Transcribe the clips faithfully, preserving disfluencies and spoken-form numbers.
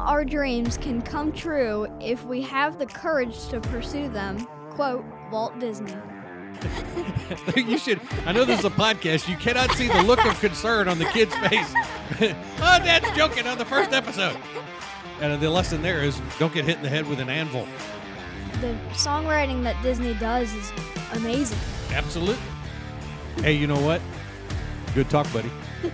our dreams can come true if we have the courage to pursue them. Quote, Walt Disney. You should. I know this is a podcast. You cannot see the look of concern on the kid's face. Oh, Dad's joking on the first episode. And the lesson there is don't get hit in the head with an anvil. The songwriting that Disney does is amazing. Absolutely. Hey, you know what? Good talk, buddy.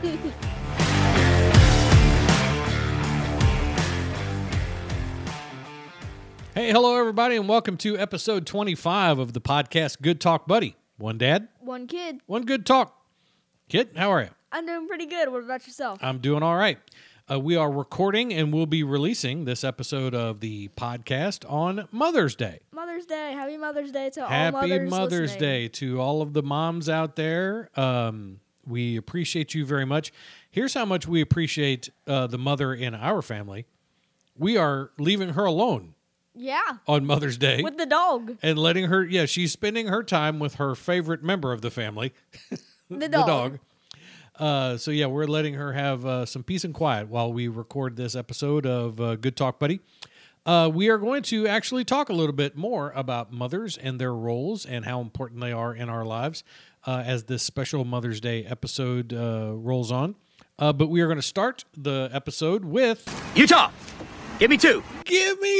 Hey, hello, everybody, and welcome to episode twenty-five of the podcast Good Talk, Buddy. One dad. One kid. One good talk. Kid, how are you? I'm doing pretty good. What about yourself? I'm doing all right. Uh, we are recording and we'll be releasing this episode of the podcast on Mother's Day. Mother's Day. Happy Mother's Day to Happy all mothers Mother's listening. Day to all of the moms out there. Um, we appreciate you very much. Here's how much we appreciate uh, the mother in our family. We are leaving her alone. Yeah. On Mother's Day. With the dog. And letting her, yeah, she's spending her time with her favorite member of the family. The dog. The dog. Uh, so, yeah, we're letting her have uh, some peace and quiet while we record this episode of uh, Good Talk, Buddy. Uh, we are going to actually talk a little bit more about mothers and their roles and how important they are in our lives uh, as this special Mother's Day episode uh, rolls on. Uh, but we are going to start the episode with... Utah! Give me two. Give me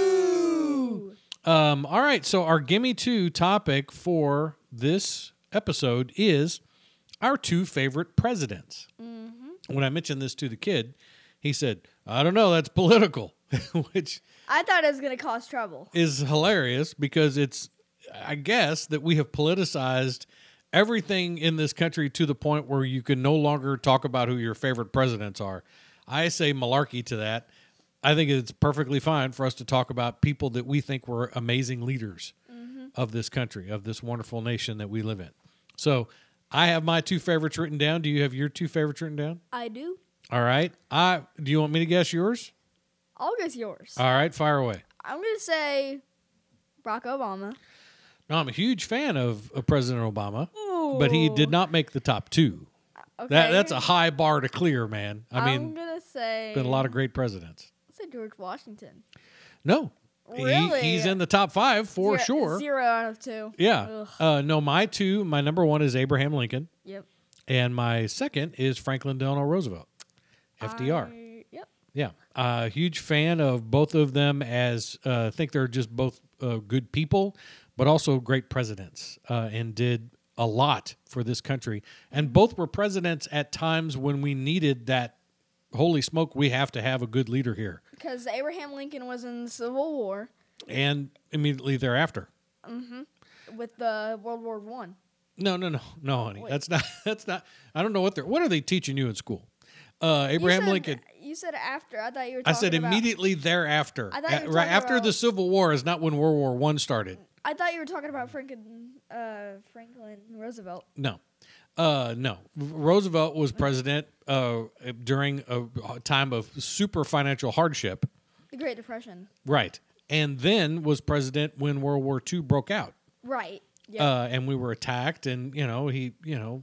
two. Um, all right. So our gimme two topic for this episode is our two favorite presidents. Mm-hmm. When I mentioned this to the kid, he said, I don't know, that's political, which I thought it was going to cause trouble. Is hilarious because it's, I guess, that we have politicized everything in this country to the point where you can no longer talk about who your favorite presidents are. I say malarkey to that. I think it's perfectly fine for us to talk about people that we think were amazing leaders mm-hmm. of this country, of this wonderful nation that we live in. So I have my two favorites written down. Do you have your two favorites written down? I do. All right. I do you want me to guess yours? I'll guess yours. All right. Fire away. I'm going to say Barack Obama. No, I'm a huge fan of, of President Obama, Ooh. but he did not make the top two. Okay. That That's a high bar to clear, man. I mean, I'm going to say... been a lot of great presidents. Say George Washington. No. Really? He, he's in the top five for zero, sure. Zero out of two. Yeah. Uh, no, my two, my number one is Abraham Lincoln. Yep. And my second is Franklin Delano Roosevelt, F D R. I, yep. Yeah. Uh, huge fan of both of them as uh, I think they're just both uh, good people, but also great presidents uh, and did a lot for this country. And both were presidents at times when we needed that. Holy smoke, we have to have a good leader here. Because Abraham Lincoln was in the Civil War. And immediately thereafter. Mm-hmm. With the World War One. No, no, no, no, honey. Wait. That's not. That's not. I don't know what they're. What are they teaching you in school? Uh, Abraham you said, Lincoln. You said after. I thought you were. I talking said about, immediately thereafter. I thought you were Uh, right talking after about- the Civil War is not when World War One started. I thought you were talking about Franklin, uh, Franklin Roosevelt. No, uh, no. Roosevelt was president uh, during a time of super financial hardship. The Great Depression. Right, and then was president when World War Two broke out. Right. Yeah. Uh, and we were attacked, and you know he, you know,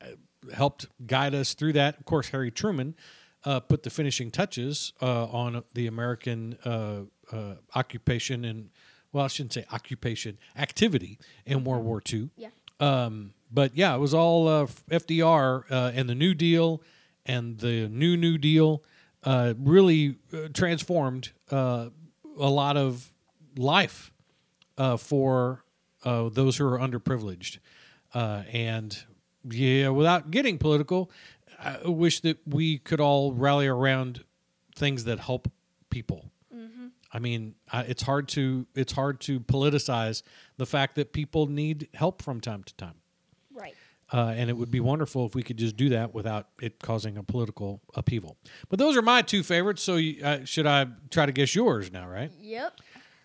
helped guide us through that. Of course, Harry Truman uh, put the finishing touches uh, on the American uh, uh, occupation and, well, I shouldn't say occupation, activity in World War Two. Yeah. Um, but yeah, it was all uh, F D R uh, and the New Deal and the new New Deal uh, really uh, transformed uh, a lot of life uh, for. Uh, those who are underprivileged. Uh, and, yeah, without getting political, I wish that we could all rally around things that help people. Mm-hmm. I mean, I, it's hard to it's hard to politicize the fact that people need help from time to time. Right. Uh, and it would be wonderful if we could just do that without it causing a political upheaval. But those are my two favorites, so you, uh, should I try to guess yours now, right? Yep.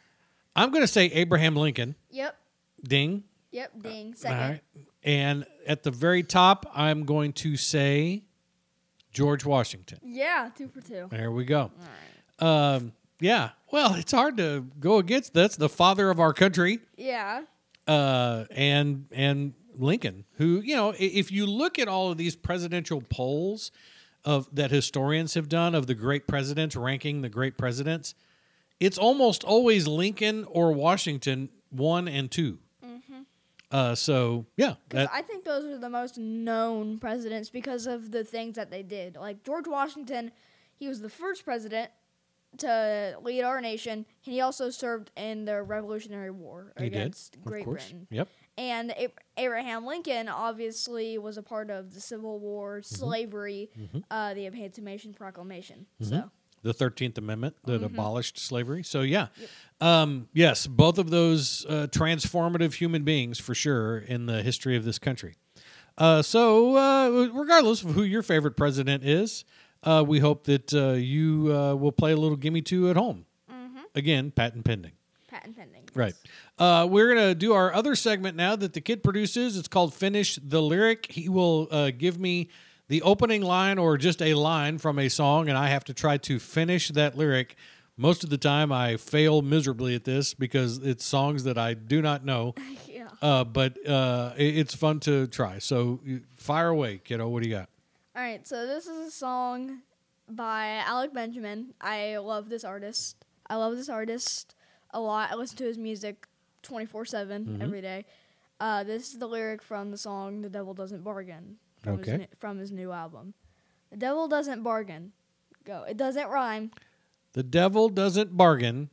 I'm going to say Abraham Lincoln. Yep. Ding. Yep. Ding. Second. All right. And at the very top, I'm going to say George Washington. Yeah. Two for two. There we go. All right. Um, yeah. Well, it's hard to go against. That's the father of our country. Yeah. Uh, and and Lincoln, who, you know, if you look at all of these presidential polls, of that historians have done of the great presidents, ranking the great presidents, it's almost always Lincoln or Washington, one and two. Mm-hmm. Uh, so, yeah. That, I think those are the most known presidents because of the things that they did. Like George Washington, he was the first president to lead our nation, and he also served in the Revolutionary War he against did, Great of course. Britain. Yep. And Abraham Lincoln obviously was a part of the Civil War, mm-hmm. slavery, mm-hmm. Uh, the Emancipation Proclamation. Mm-hmm. So the thirteenth Amendment that mm-hmm. abolished slavery. So, yeah. Yep. Um, yes, both of those uh, transformative human beings for sure in the history of this country. Uh, so, uh, regardless of who your favorite president is, uh, we hope that uh, you uh, will play a little Gimme Two at home. Mm-hmm. Again, patent pending. Patent pending. Yes. Right. Uh, we're going to do our other segment now that the kid produces. It's called Finish the Lyric. He will uh, give me the opening line or just a line from a song, and I have to try to finish that lyric. Most of the time, I fail miserably at this because it's songs that I do not know. yeah. Uh, but uh, it, it's fun to try. So fire away, kiddo. What do you got? All right. So this is a song by Alec Benjamin. I love this artist. I love this artist a lot. I listen to his music twenty-four seven mm-hmm. every day. Uh, this is the lyric from the song "The Devil Doesn't Bargain" from, okay. his, from his new album. The devil doesn't bargain. Go. It doesn't rhyme. The devil doesn't bargain.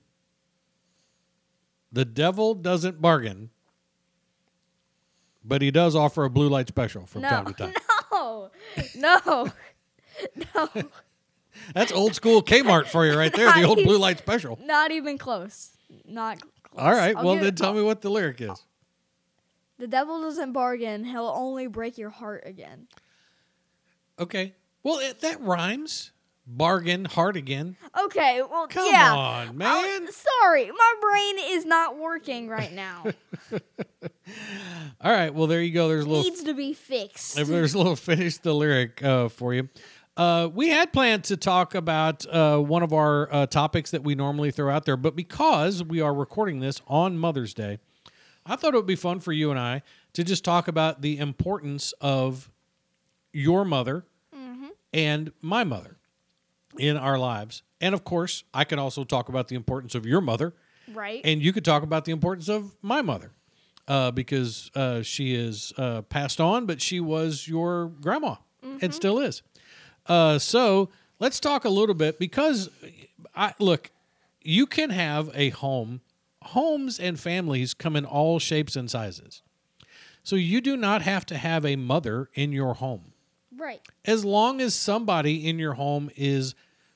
The devil doesn't bargain. But he does offer a blue light special from no, time to time. No, no, no. That's old school Kmart for you right there, the old blue light special. Not even close. Not close. All right, I'll well then it, tell me what the lyric is. The devil doesn't bargain, he'll only break your heart again. Okay. Well, it, that rhymes. Bargain, heart again. Okay, well, Come yeah. on, man. Oh, sorry, my brain is not working right now. All right, well, there you go. There's a little needs to be fixed. There's a little finish the lyric uh, for you. Uh, we had planned to talk about uh, one of our uh, topics that we normally throw out there, but because we are recording this on Mother's Day, I thought it would be fun for you and I to just talk about the importance of your mother mm-hmm. and my mother in our lives. And, of course, I can also talk about the importance of your mother. Right. And you could talk about the importance of my mother uh, because uh, she is uh, passed on, but she was your grandma mm-hmm. and still is. Uh, so let's talk a little bit because, I look, you can have a home. Homes and families come in all shapes and sizes. So you do not have to have a mother in your home. Right. As long as somebody in your home is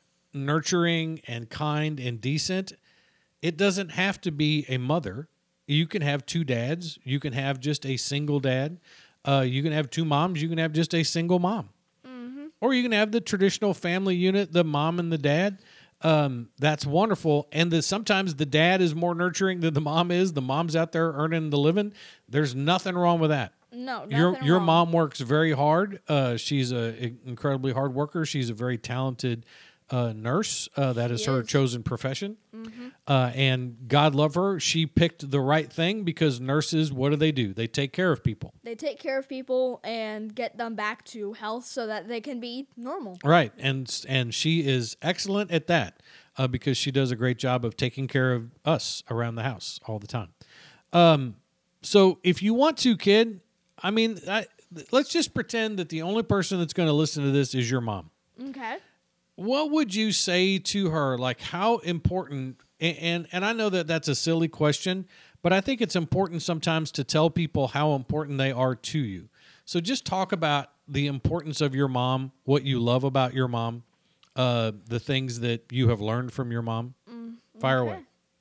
nurturing and kind and decent, it doesn't have to be a mother. You can have two dads. You can have just a single dad. Uh, you can have two moms. You can have just a single mom. Mm-hmm. Or you can have the traditional family unit, the mom and the dad. Um, that's wonderful. And the, sometimes the dad is more nurturing than the mom is. The mom's out there earning the living. There's nothing wrong with that. No, nothing your your wrong. mom works very hard. Uh, she's a incredibly hard worker. She's a very talented uh, nurse. Uh, that is she her is. chosen profession. Mm-hmm. Uh, and God love her. She picked the right thing because nurses, what do they do? They take care of people. They take care of people and get them back to health so that they can be normal. Right. And and she is excellent at that uh, because she does a great job of taking care of us around the house all the time. Um, so if you want to, kid, I mean, I, let's just pretend that the only person that's going to listen to this is your mom. Okay. What would you say to her? Like, how important, and, and, and I know that that's a silly question, but I think it's important sometimes to tell people how important they are to you. So just talk about the importance of your mom, what you love about your mom, uh, the things that you have learned from your mom. Mm, Fire okay. away.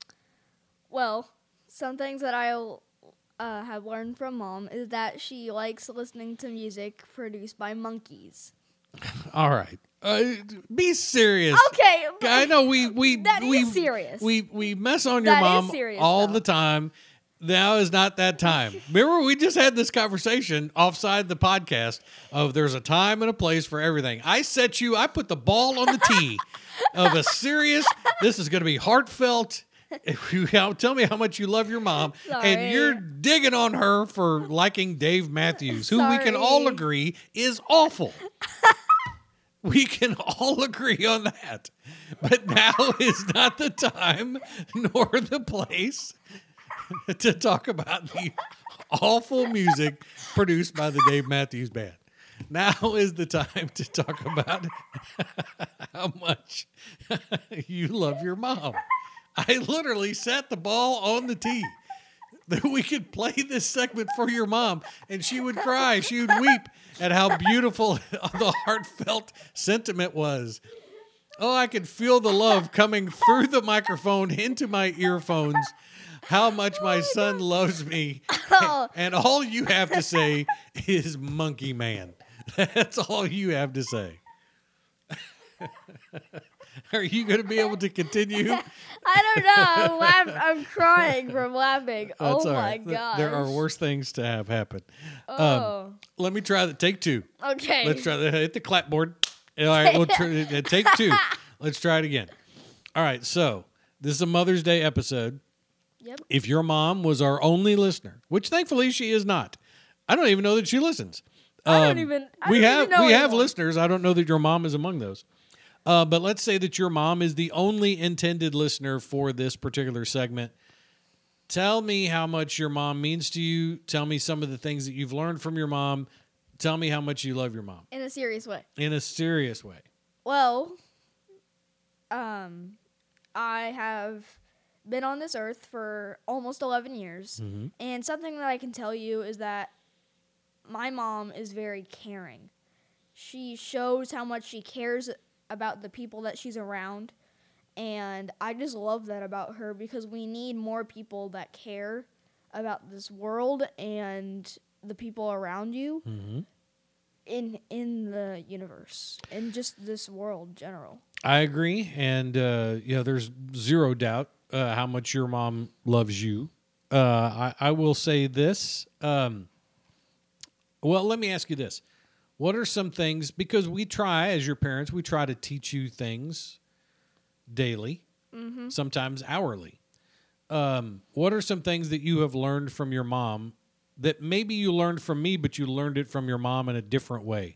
Well, some things that I uh, have learned from Mom is that she likes listening to music produced by monkeys. All right. Uh, be serious. Okay. I know we we that we, is serious. We we mess on your that mom is serious, all though. the time. Now is not that time. Remember, we just had this conversation offside the podcast of there's a time and a place for everything. I set you, I put the ball on the tee of a serious, this is going to be heartfelt. If you, tell me how much you love your mom, Sorry. and you're digging on her for liking Dave Matthews, who we can all Sorry. agree is awful. We can all agree on that. But now is not the time nor the place to talk about the awful music produced by the Dave Matthews Band. Now is the time to talk about how much you love your mom. I literally set the ball on the tee that we could play this segment for your mom, and she would cry. She would weep at how beautiful the heartfelt sentiment was. Oh, I could feel the love coming through the microphone into my earphones. How much my son loves me. And all you have to say is Monkey Man. That's all you have to say. Are you going to be able to continue? I don't know. I'm, laugh- I'm crying from laughing. That's oh all my right. god. There are worse things to have happen. Oh. Um, let me try the take two. Okay. Let's try the hit the clapboard. All right, we'll try, uh, take two. Let's try it again. All right, so this is a Mother's Day episode. Yep. If your mom was our only listener, which thankfully she is not, I don't even know that she listens. I don't Um, even. I we don't have even know we have anymore. listeners. I don't know that your mom is among those. Uh, but let's say that your mom is the only intended listener for this particular segment. Tell me how much your mom means to you. Tell me some of the things that you've learned from your mom. Tell me how much you love your mom In a serious way. in a serious way. Well, um, I have been on this earth for almost eleven years, Mm-hmm. and something that I can tell you is that my mom is very caring. She shows how much she cares about the people that she's around, and I just love that about her because we need more people that care about this world and the people around you Mm-hmm. in in the universe and just this world in general. I agree, and uh, you know, there's zero doubt uh, how much your mom loves you. Uh, I, I will say this. Um, well, let me ask you this: what are some things? Because we try, as your parents, we try to teach you things daily, Mm-hmm. sometimes hourly. Um, what are some things that you have learned from your mom that maybe you learned from me, but you learned it from your mom in a different way?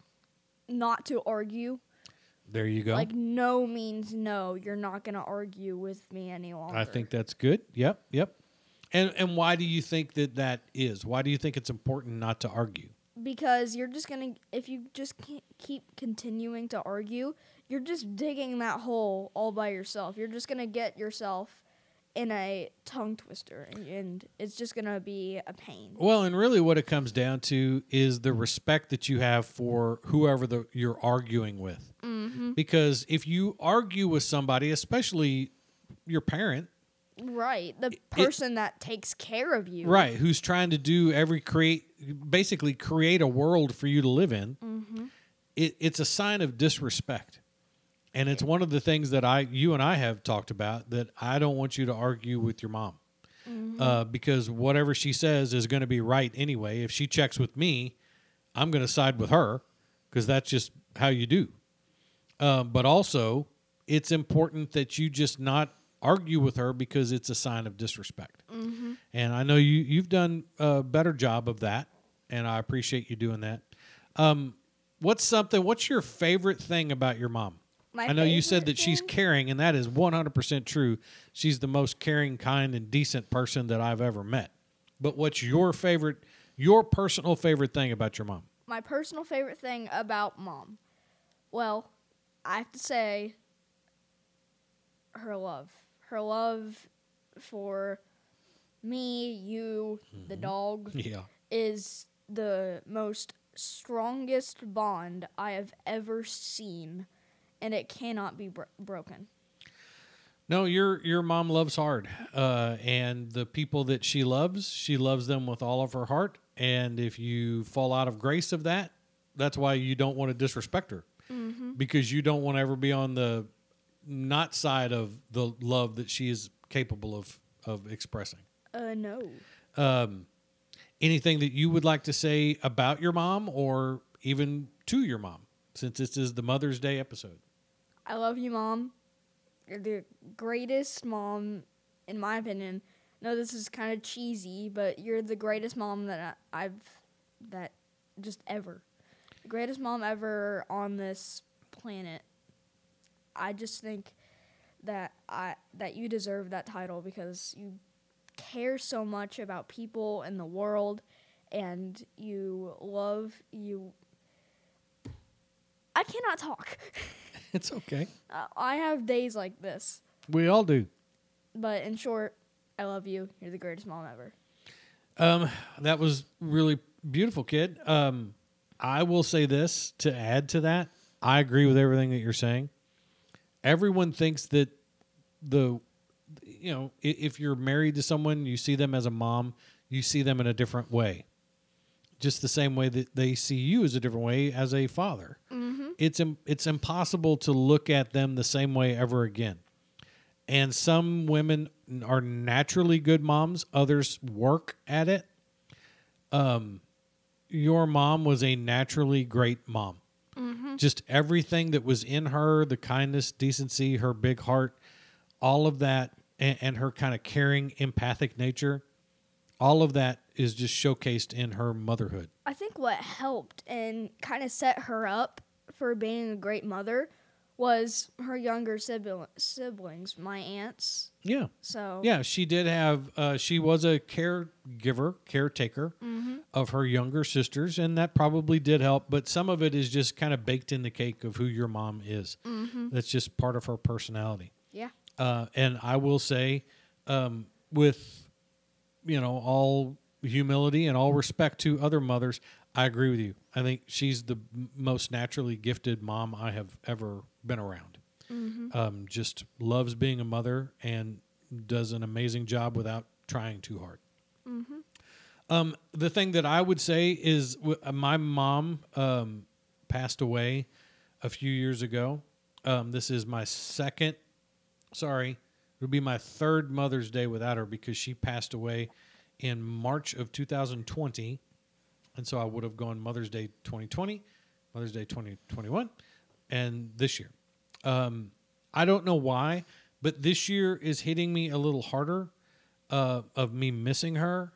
Not to argue. There you go. Like no means no. You're not gonna argue with me any longer. I think that's good. Yep, yep. And and why do you think that that is? Why do you think it's important not to argue? because you're just gonna if you just can't keep continuing to argue, you're just digging that hole all by yourself. You're just gonna get yourself in a tongue twister, and it's just gonna be a pain. Well, and really what it comes down to is the respect that you have for whoever the, you're arguing with. Mm-hmm. Because if you argue with somebody, especially your parent, Right, the person that takes care of you. right, who's trying to do every create basically create a world for you to live in, Mm-hmm. it, it's a sign of disrespect. And it's one of the things that I, you and I have talked about, that I don't want you to argue with your mom. Mm-hmm. Uh, because whatever she says is going to be right anyway. If she checks with me, I'm going to side with her because that's just how you do. Um, but also, it's important that you just not argue with her because it's a sign of disrespect. Mm-hmm. And I know you, you've done a better job of that, and I appreciate you doing that. Um, what's something, what's your favorite thing about your mom? My I know you said favorite that she's thing? caring, and that is one hundred percent true. She's the most caring, kind, and decent person that I've ever met. But what's your favorite, your personal favorite thing about your mom? My personal favorite thing about mom. Well, I have to say her love. Her love for me, you, the dog, Yeah. is the most strongest bond I have ever seen, and it cannot be bro- broken. No, your your mom loves hard, uh, and the people that she loves, she loves them with all of her heart. And if you fall out of grace of that, that's why you don't want to disrespect her, Mm-hmm. because you don't want to ever be on the not side of the love that she is capable of of expressing. Uh, no. Um, anything that you would like to say about your mom, or even to your mom, since this is the Mother's Day episode? I love you, Mom. You're the greatest mom, in my opinion. No, this is kind of cheesy, but you're the greatest mom that I, I've, that just ever. The greatest mom ever on this planet. I just think that I that you deserve that title because you care so much about people and the world, and you love you. I cannot talk. It's okay. uh, I have days like this, We all do. but in short, I love you. You're the greatest mom ever. Um, that was really beautiful, kid. Um, I will say this to add to that. I agree with everything that you're saying. Everyone thinks that the, you know, i- if you're married to someone, you see them as a mom, you see them in a different way. Just the same way that they see you as a different way as a father. Mm-hmm. It's im- it's impossible to look at them the same way ever again. And some women are naturally good moms. Others work at it. Um, your mom was a naturally great mom. Mm-hmm. Just everything that was in her, the kindness, decency, her big heart, all of that, and, and her kind of caring, empathic nature, all of that is just showcased in her motherhood. I think what helped and kind of set her up for being a great mother was her younger sibling, siblings, my aunts. Yeah. So Yeah, she did have, uh, she was a caregiver, caretaker Mm-hmm. of her younger sisters, and that probably did help. But some of it is just kind of baked in the cake of who your mom is. Mm-hmm. That's just part of her personality. yeah, Uh, and I will say, um, with, you know, all humility and all respect to other mothers, I agree with you. I think she's the m- most naturally gifted mom I have ever been around. Mm-hmm. Um, just loves being a mother and does an amazing job without trying too hard. Mm-hmm. Um, the thing that I would say is w- uh, my mom um, passed away a few years ago. Um, this is my second, sorry, it'll be my third Mother's Day without her because she passed away in March of two thousand twenty. And so I would have gone Mother's Day twenty twenty, Mother's Day twenty twenty-one, and this year. Um, I don't know why, but this year is hitting me a little harder uh, of me missing her.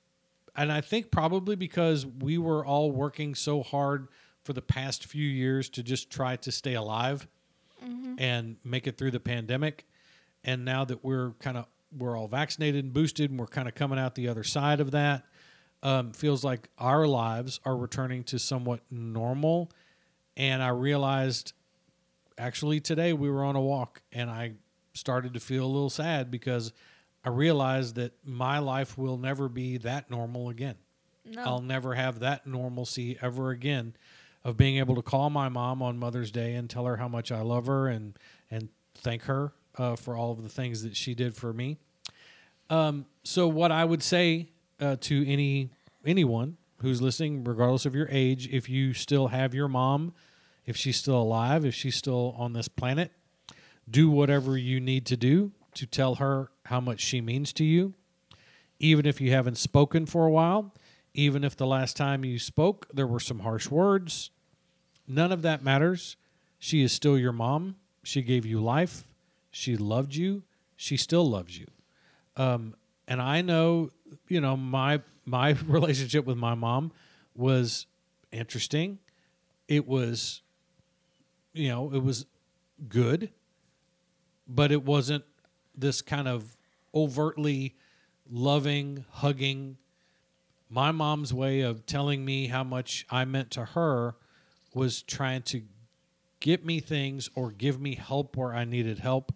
And I think probably because we were all working so hard for the past few years to just try to stay alive Mm-hmm. and make it through the pandemic. And now that we're kind of, we're all vaccinated and boosted and we're kind of coming out the other side of that, um, feels like our lives are returning to somewhat normal. And I realized actually today we were on a walk and I started to feel a little sad because I realized that my life will never be that normal again. No. I'll never have that normalcy ever again of being able to call my mom on Mother's Day and tell her how much I love her and, and thank her uh, for all of the things that she did for me. Um, so what I would say uh, to any anyone who's listening, regardless of your age, if you still have your mom, if she's still alive, if she's still on this planet, do whatever you need to do to tell her how much she means to you. Even if you haven't spoken for a while, even if the last time you spoke, there were some harsh words, none of that matters. She is still your mom. She gave you life. She loved you. She still loves you. Um, and I know, you know, my my relationship with my mom was interesting. It was, you know, it was good, but it wasn't this kind of overtly loving, hugging. My mom's way of telling me how much I meant to her was trying to get me things or give me help where I needed help.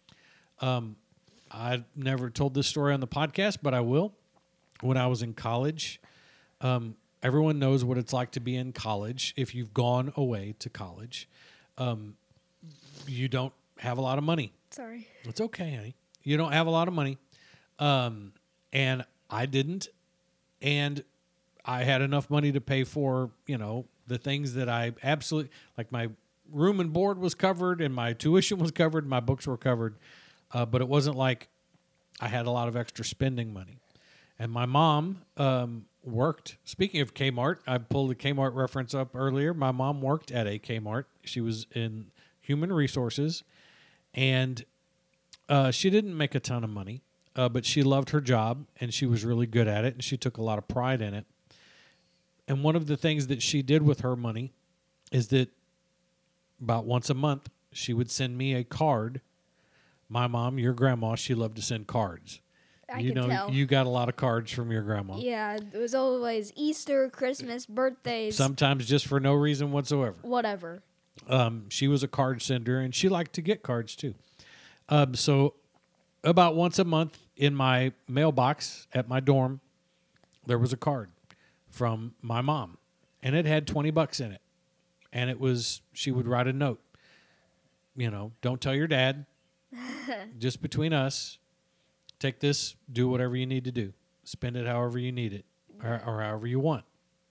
Um, I never told this story on the podcast, but I will. When I was in college, um, everyone knows what it's like to be in college. If you've gone away to college, um, you don't have a lot of money. Sorry. It's okay, honey. You don't have a lot of money. Um, and I didn't. And I had enough money to pay for, you know, the things that I absolutely, like my room and board was covered and my tuition was covered, my books were covered. Uh, but it wasn't like I had a lot of extra spending money. And my mom um, worked, speaking of Kmart, I pulled the Kmart reference up earlier. My mom worked at a Kmart. She was in human resources. And uh, she didn't make a ton of money, uh, but she loved her job and she was really good at it. And she took a lot of pride in it. And one of the things that she did with her money is that about once a month, she would send me a card. My mom, your grandma, she loved to send cards. I you can know, tell. you got a lot of cards from your grandma. Yeah, it was always Easter, Christmas, birthdays, Sometimes just for no reason whatsoever. whatever. Um, she was a card sender, and she liked to get cards too. Um, so about once a month in my mailbox at my dorm, there was a card from my mom, and it had twenty bucks in it. And it was, she would write a note, you know, don't tell your dad, just between us. Take this, do whatever you need to do. Spend it however you need it or, or however you want.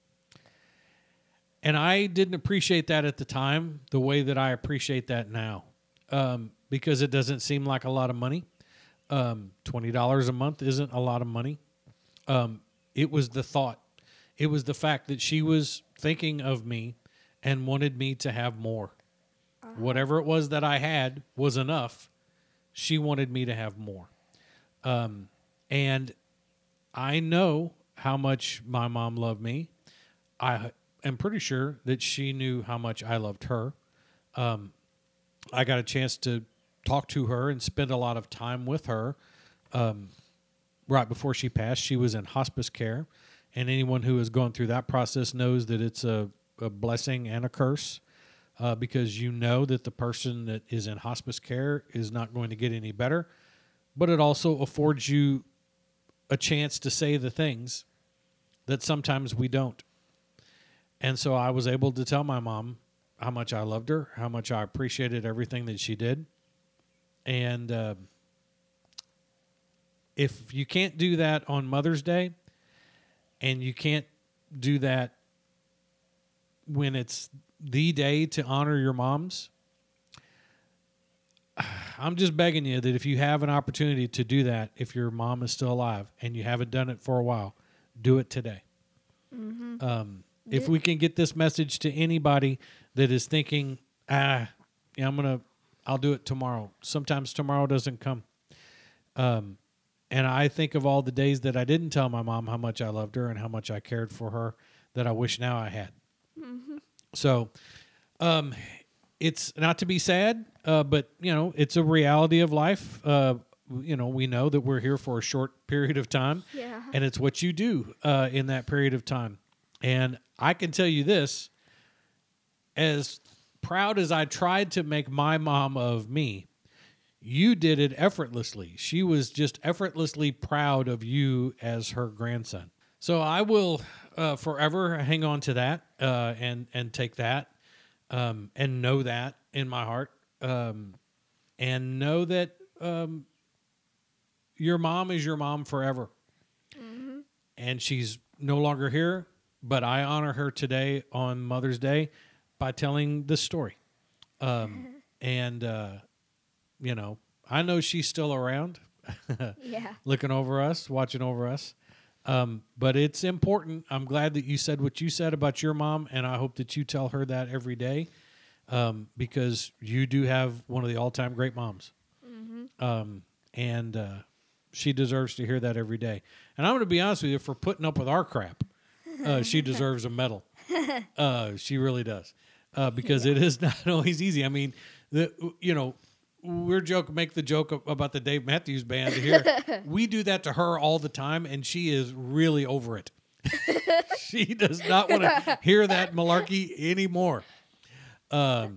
And I didn't appreciate that at the time the way that I appreciate that now, um, because it doesn't seem like a lot of money. Um, twenty dollars a month isn't a lot of money. Um, it was the thought. It was the fact that she was thinking of me and wanted me to have more. Uh-huh. Whatever it was that I had was enough. She wanted me to have more. Um, and I know how much my mom loved me. I am pretty sure that she knew how much I loved her. Um, I got a chance to talk to her and spend a lot of time with her. Um, right before she passed, she was in hospice care. And anyone who has gone through that process knows that it's a, a blessing and a curse, uh, because you know that the person that is in hospice care is not going to get any better. But it also affords you a chance to say the things that sometimes we don't. And so I was able to tell my mom how much I loved her, how much I appreciated everything that she did. And uh, if you can't do that on Mother's Day, and you can't do that when it's the day to honor your moms, I'm just begging you that if you have an opportunity to do that, if your mom is still alive and you haven't done it for a while, do it today. Mm-hmm. Um, if we can get this message to anybody that is thinking, ah, yeah, I'm gonna, I'll do it tomorrow. Sometimes tomorrow doesn't come. Um, and I think of all the days that I didn't tell my mom how much I loved her and how much I cared for her that I wish now I had. Mm-hmm. So, um, it's not to be sad, uh, but, you know, it's a reality of life. Uh, you know, we know that we're here for a short period of time. Yeah. And it's what you do uh, in that period of time. And I can tell you this, as proud as I tried to make my mom of me, you did it effortlessly. She was just effortlessly proud of you as her grandson. So I will uh, forever hang on to that uh, and, and take that. Um, and know that in my heart, um, and know that um, your mom is your mom forever. Mm-hmm. And she's no longer here, but I honor her today on Mother's Day by telling this story. Um, and, uh, you know, I know she's still around, Yeah. looking over us, watching over us. Um, but it's important. I'm glad that you said what you said about your mom, and I hope that you tell her that every day, um, because you do have one of the all-time great moms. Mm-hmm. Um, and uh, she deserves to hear that every day. And I'm going to be honest with you, for putting up with our crap, uh, she deserves a medal. Uh, she really does, uh, because yeah. It is not always easy. I mean, the you know, we're joke make the joke about the Dave Matthews Band here. We do that to her all the time, and she is really over it. She does not want to hear that malarkey anymore. Um,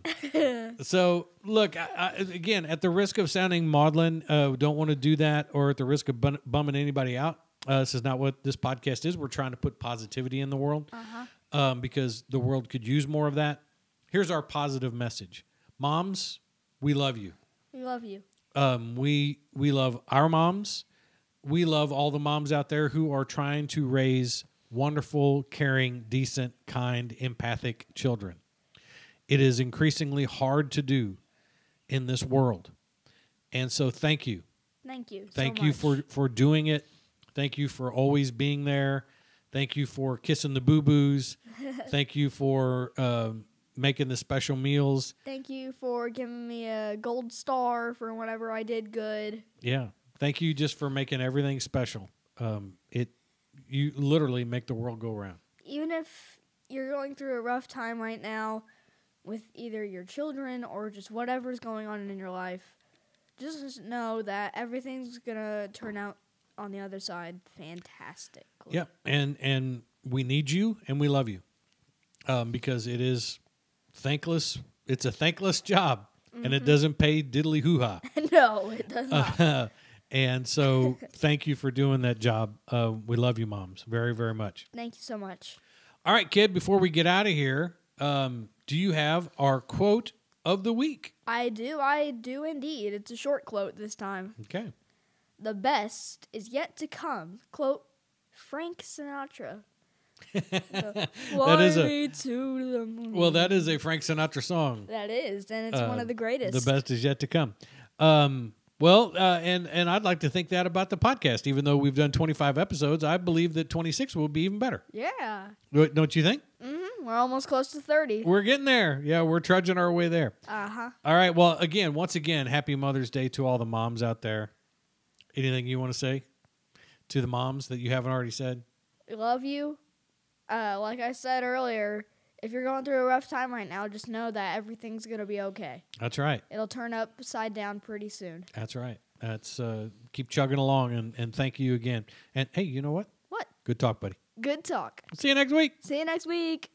so look, I, I, again, at the risk of sounding maudlin, uh, don't want to do that, or at the risk of bun- bumming anybody out. Uh, this is not what this podcast is. We're trying to put positivity in the world, uh-huh. um, because the world could use more of that. Here's our positive message. Moms, we love you. We love you. Um, we we love our moms. We love all the moms out there who are trying to raise wonderful, caring, decent, kind, empathic children. It is increasingly hard to do in this world. And so thank you. Thank you. Thank so you much. for, for doing it. Thank you for always being there. Thank you for kissing the boo-boos. Thank you for um, making the special meals. Thank you for giving me a gold star for whenever I did good. Yeah. Thank you just for making everything special. Um, it you literally make the world go round. Even if you're going through a rough time right now, with either your children or just whatever's going on in your life, just know that everything's going to turn out on the other side fantastic. Yep, and and we need you and we love you, um, because it is thankless. It's a thankless job, mm-hmm. and it doesn't pay diddly hoo ha. No, it does not. Uh, and so, thank you for doing that job. Uh, we love you, moms, very very much. Thank you so much. All right, kid. Before we get out of here, um, do you have our quote of the week? I do. I do indeed. It's a short quote this time. Okay. The best is yet to come. Quote, Frank Sinatra. The, that is a me to the moon. Well, that is a Frank Sinatra song. That is, and it's Uh, one of the greatest. The best is yet to come. Um, well, uh, and and I'd like to think that about the podcast. Even though we've done twenty-five episodes, I believe that twenty-six will be even better. Yeah. Don't you think? Mm-hmm. We're almost close to thirty. We're getting there. Yeah, we're trudging our way there. Uh-huh. All right. Well, again, once again, happy Mother's Day to all the moms out there. Anything you want to say to the moms that you haven't already said? We love you. Uh, like I said earlier, if you're going through a rough time right now, just know that everything's going to be okay. That's right. It'll turn upside down pretty soon. That's right. That's uh, keep chugging along, and, and thank you again. And hey, you know what? What? Good talk, buddy. Good talk. See you next week. See you next week.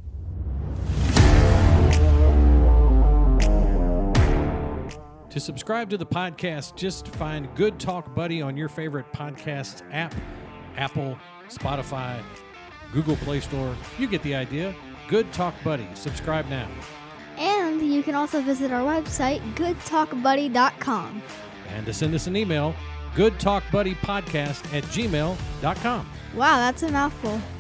To subscribe to the podcast, just find Good Talk Buddy on your favorite podcast app, Apple, Spotify, Google Play Store. You get the idea. Good Talk Buddy. Subscribe now. And you can also visit our website, good talk buddy dot com. And to send us an email, goodtalkbuddypodcast at gmail dot com. Wow, that's a mouthful.